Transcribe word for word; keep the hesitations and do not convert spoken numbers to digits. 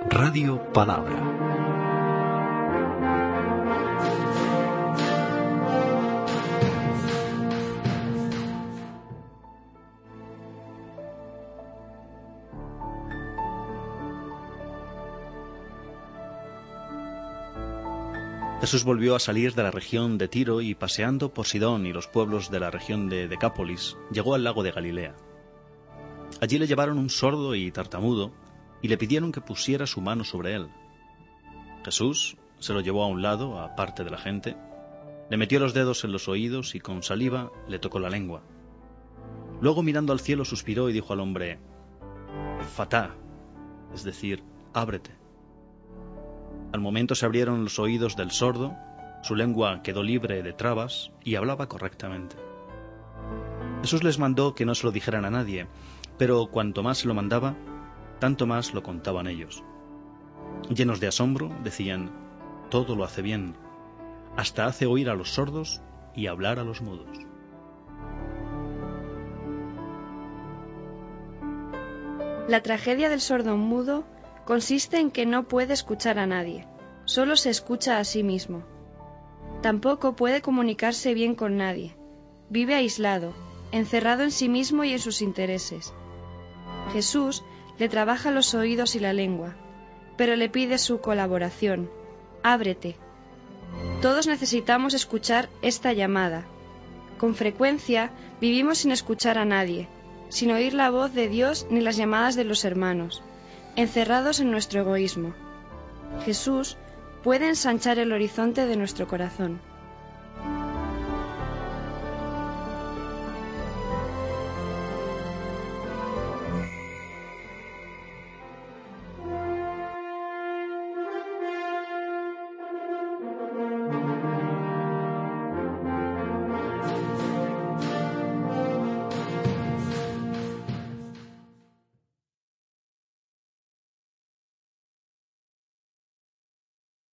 Radio Palabra. Jesús volvió a salir de la región de Tiro y, paseando por Sidón y los pueblos de la región de Decápolis, llegó al lago de Galilea. Allí le llevaron un sordo y tartamudo y le pidieron que pusiera su mano sobre él. Jesús se lo llevó a un lado, aparte de la gente, le metió los dedos en los oídos y con saliva le tocó la lengua. Luego, mirando al cielo, suspiró y dijo al hombre: «Fatá», es decir, ábrete. Al momento se abrieron los oídos del sordo, su lengua quedó libre de trabas y hablaba correctamente. Jesús les mandó que no se lo dijeran a nadie, pero cuanto más se lo mandaba, tanto más lo contaban ellos. Llenos de asombro, decían: «Todo lo hace bien, hasta hace oír a los sordos y hablar a los mudos». La tragedia del sordo mudo consiste en que no puede escuchar a nadie, solo se escucha a sí mismo. Tampoco puede comunicarse bien con nadie, vive aislado, encerrado en sí mismo y en sus intereses. Jesús le trabaja los oídos y la lengua, pero le pide su colaboración: ábrete. Todos necesitamos escuchar esta llamada. Con frecuencia vivimos sin escuchar a nadie, sin oír la voz de Dios ni las llamadas de los hermanos, encerrados en nuestro egoísmo. Jesús puede ensanchar el horizonte de nuestro corazón.